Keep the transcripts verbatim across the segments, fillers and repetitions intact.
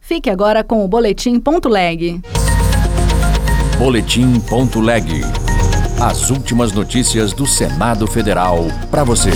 Fique agora com o Boletim Ponto Leg. Boletim Ponto Leg. As últimas notícias do Senado Federal para você.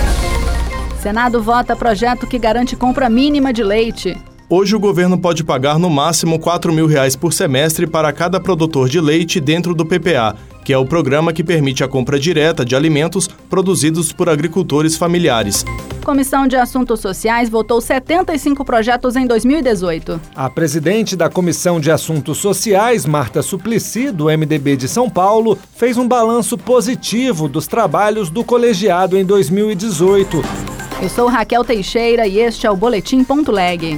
Senado vota projeto que garante compra mínima de leite. Hoje o governo pode pagar no máximo quatro mil reais por semestre para cada produtor de leite dentro do P P A, que é o programa que permite a compra direta de alimentos produzidos por agricultores familiares. Comissão de Assuntos Sociais votou setenta e cinco projetos em dois mil e dezoito. A presidente da Comissão de Assuntos Sociais, Marta Suplicy, do M D B de São Paulo, fez um balanço positivo dos trabalhos do colegiado em dois mil e dezoito. Eu sou Raquel Teixeira e este é o Boletim Ponto Leg.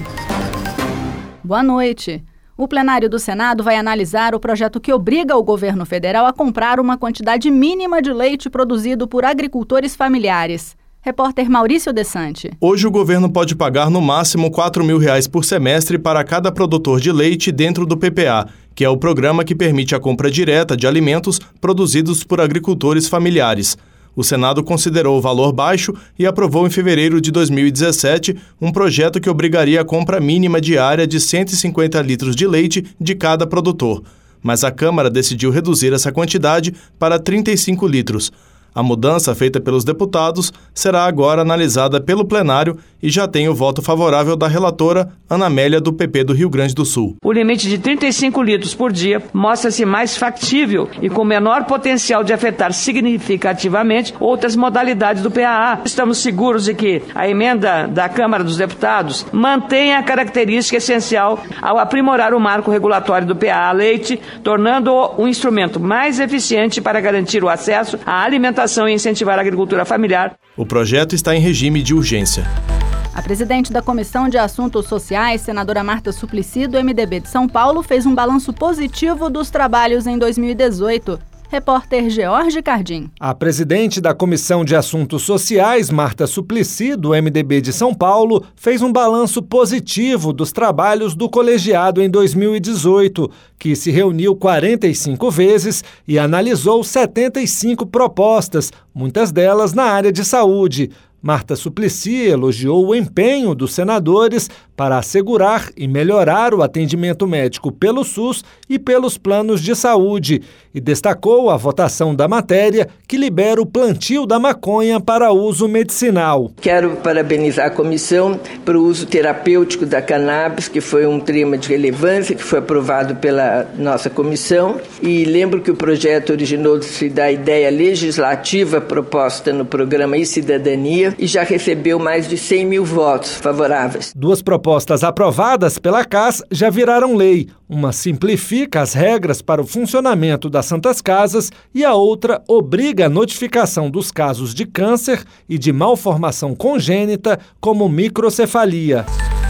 Boa noite. O plenário do Senado vai analisar o projeto que obriga o governo federal a comprar uma quantidade mínima de leite produzido por agricultores familiares. Repórter Maurício Desante. Hoje o governo pode pagar no máximo quatro mil reais por semestre para cada produtor de leite dentro do P P A, que é o programa que permite a compra direta de alimentos produzidos por agricultores familiares. O Senado considerou o valor baixo e aprovou em fevereiro de dois mil e dezessete um projeto que obrigaria a compra mínima diária de cento e cinquenta litros de leite de cada produtor. Mas a Câmara decidiu reduzir essa quantidade para trinta e cinco litros. A mudança feita pelos deputados será agora analisada pelo plenário e já tem o voto favorável da relatora Ana Amélia, do P P do Rio Grande do Sul. O limite de trinta e cinco litros por dia mostra-se mais factível e com menor potencial de afetar significativamente outras modalidades do P A A. Estamos seguros de que a emenda da Câmara dos Deputados mantém a característica essencial ao aprimorar o marco regulatório do P A A leite, tornando-o um instrumento mais eficiente para garantir o acesso à alimentação e incentivar a agricultura familiar. O projeto está em regime de urgência. A presidente da Comissão de Assuntos Sociais, senadora Marta Suplicy, do M D B de São Paulo, fez um balanço positivo dos trabalhos em dois mil e dezoito. Repórter George Cardim. A presidente da Comissão de Assuntos Sociais, Marta Suplicy, do M D B de São Paulo, fez um balanço positivo dos trabalhos do colegiado em dois mil e dezoito, que se reuniu quarenta e cinco vezes e analisou setenta e cinco propostas, muitas delas na área de saúde. Marta Suplicy elogiou o empenho dos senadores para assegurar e melhorar o atendimento médico pelo SUS e pelos planos de saúde e destacou a votação da matéria que libera o plantio da maconha para uso medicinal. Quero parabenizar a comissão pelo uso terapêutico da cannabis, que foi um tema de relevância, que foi aprovado pela nossa comissão, e lembro que o projeto originou-se da ideia legislativa proposta no programa e-Cidadania e já recebeu mais de cem mil votos favoráveis. Duas propostas aprovadas pela C A S já viraram lei. Uma simplifica as regras para o funcionamento das Santas Casas e a outra obriga a notificação dos casos de câncer e de malformação congênita, como microcefalia.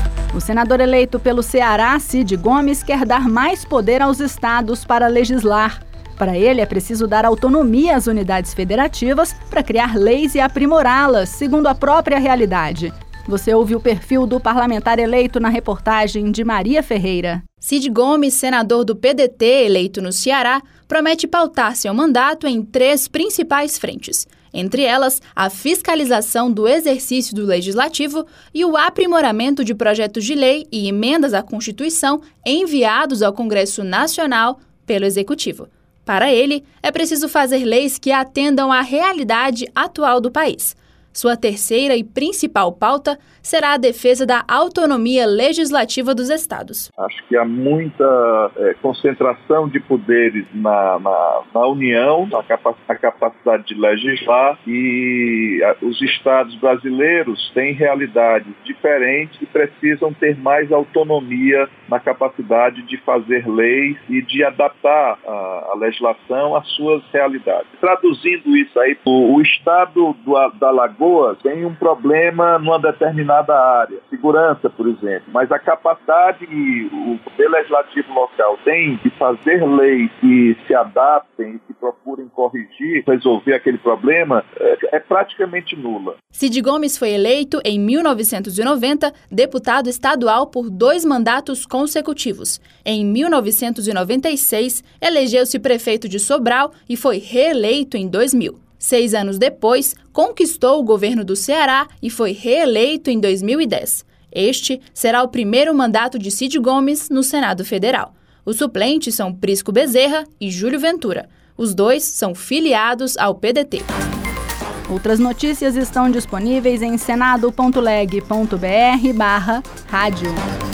O senador eleito pelo Ceará, Cid Gomes, quer dar mais poder aos estados para legislar. Para ele, é preciso dar autonomia às unidades federativas para criar leis e aprimorá-las, segundo a própria realidade. Você ouve o perfil do parlamentar eleito na reportagem de Maria Ferreira. Cid Gomes, senador do P D T eleito no Ceará, promete pautar seu mandato em três principais frentes. Entre elas, a fiscalização do exercício do legislativo e o aprimoramento de projetos de lei e emendas à Constituição enviados ao Congresso Nacional pelo Executivo. Para ele, é preciso fazer leis que atendam à realidade atual do país. Sua terceira e principal pauta será a defesa da autonomia legislativa dos estados. Acho que há muita é, concentração de poderes na, na, na União, na capac- a capacidade de legislar, e a, os estados brasileiros têm realidades diferentes e precisam ter mais autonomia na capacidade de fazer leis e de adaptar a, a legislação às suas realidades. Traduzindo isso aí, o, o estado do, da Lagoa tem um problema numa determinada área, segurança, por exemplo, mas a capacidade que o poder legislativo local tem de fazer leis que se adaptem e que procurem corrigir, resolver aquele problema, é, é praticamente nula. Cid Gomes foi eleito em mil novecentos e noventa deputado estadual por dois mandatos consecutivos. Em mil novecentos e noventa e seis, elegeu-se prefeito de Sobral e foi reeleito em dois mil. Seis anos depois, conquistou o governo do Ceará e foi reeleito em dois mil e dez. Este será o primeiro mandato de Cid Gomes no Senado Federal. Os suplentes são Prisco Bezerra e Júlio Ventura. Os dois são filiados ao P D T. Outras notícias estão disponíveis em senado ponto leg ponto br barra rádio.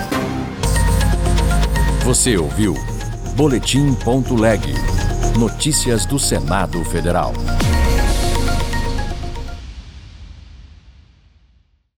Você ouviu Boletim ponto leg. Notícias do Senado Federal.